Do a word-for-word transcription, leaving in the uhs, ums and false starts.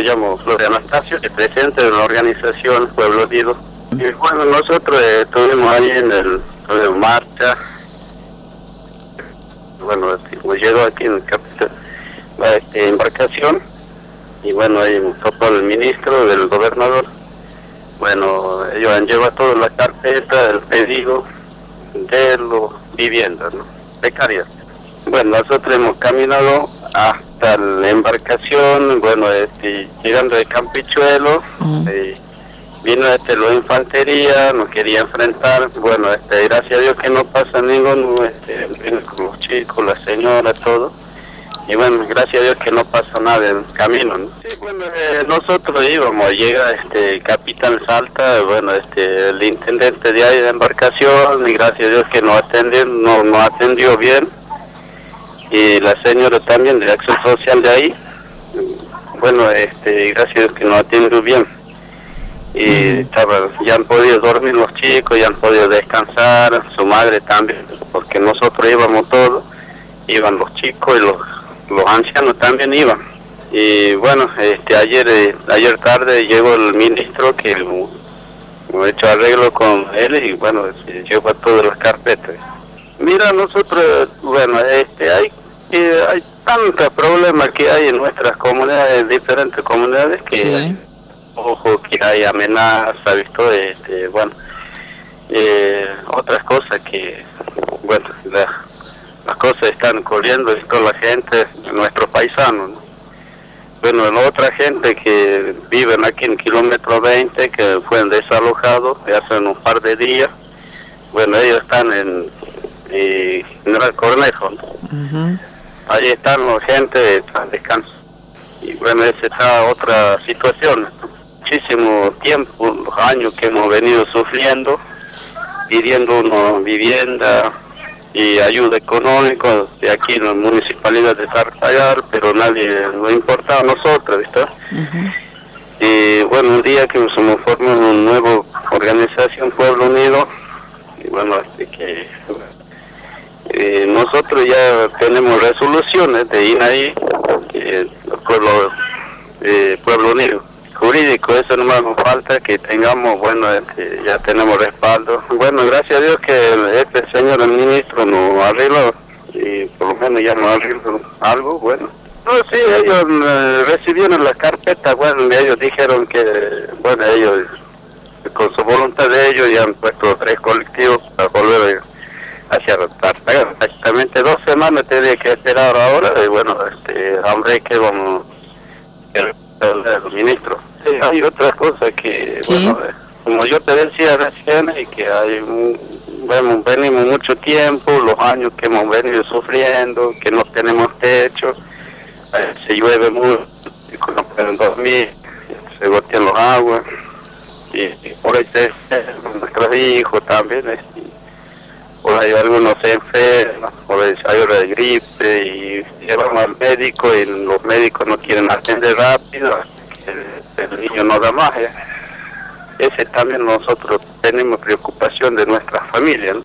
me llamo Flor Anastasio, soy presidente de la organización Pueblo Unido. Y bueno, nosotros eh, estuvimos ahí en el en marcha. Bueno, pues llegó aquí en el capital la este, embarcación, y bueno, ahí me topó el ministro, del gobernador. Bueno, ellos han llevado toda la carpeta, el pedido de los viviendas, ¿no? Becarias. Bueno, nosotros hemos caminado hasta la embarcación, bueno, este, llegando de Campichuelo, uh-huh. eh, vino este, la infantería, nos quería enfrentar, bueno, este, gracias a Dios que no pasa ninguno, este, vino con los chicos, la señora, todo, y bueno, gracias a Dios que no pasa nada en el camino, ¿no? Sí, bueno, eh, nosotros íbamos, llega este Capitán Salta, bueno, este, el intendente de ahí de embarcación, y gracias a Dios que nos atendió, no, nos atendió bien, y la señora también de Acción Social de ahí, bueno, este, gracias a Dios que nos atendió bien, y uh-huh. estaba, ya han podido dormir los chicos, ya han podido descansar, su madre también, porque nosotros íbamos todos, iban los chicos y los, los ancianos también iban, y bueno, este, ayer, eh, ayer tarde llegó el ministro que hemos hecho arreglo con él, y bueno, se llevó todas las carpetas. Mira, nosotros, bueno, este, hay Eh, hay tantos problemas que hay en nuestras comunidades, diferentes comunidades, que sí. hay, ojo, que hay amenazas, ¿visto? Este, bueno, eh, otras cosas que, bueno, la, las cosas están corriendo, ¿visto? La gente, nuestros paisanos, ¿no? Bueno, la otra gente que viven aquí en kilómetro veinte, que fueron desalojados hace un par de días, bueno, ellos están en eh, General Cornejo, ¿no? Uh-huh. Ahí están la gente, están descanso. Y bueno, esa está otra situación. Muchísimo tiempo, los años que hemos venido sufriendo, pidiendo una vivienda y ayuda económica de aquí en la municipalidad de Tartagal, pero nadie nos importaba a nosotros, ¿viste? Uh-huh. Y bueno, un día que nos formamos una nueva organización, Pueblo Unido, y bueno, así que... Eh, nosotros ya tenemos resoluciones de I N A I, eh, pueblo, eh, Pueblo Unido. Jurídico, eso nomás nos falta que tengamos, bueno, este, ya tenemos respaldo. Bueno, gracias a Dios que el, este señor, el ministro, nos arregló, y por lo menos ya nos arregló algo, bueno. No, sí, ellos eh, recibieron la carpeta, bueno, ellos dijeron que, bueno, ellos, con su voluntad de ellos, ya han puesto tres colectivos para volver a hacia Tartagal. Exactamente dos semanas tenía que esperar ahora, y bueno, este, hombre, que vamos el, el, el ministro. Sí, hay otras cosas que, ¿sí? Bueno, como yo te decía recién, y que hay un, bueno, venimos mucho tiempo, los años que hemos venido sufriendo, que no tenemos techo, eh, se llueve mucho, no pueden dormir, se gotean los aguas, y, y por ahí se, nuestros hijos también, este, por ahí algunos se enferman, por ahí hay hora de gripe, y llevan al médico y los médicos no quieren atender rápido, el, el niño no da más. ¿eh? Ese también nosotros tenemos preocupación de nuestra familia, ¿no?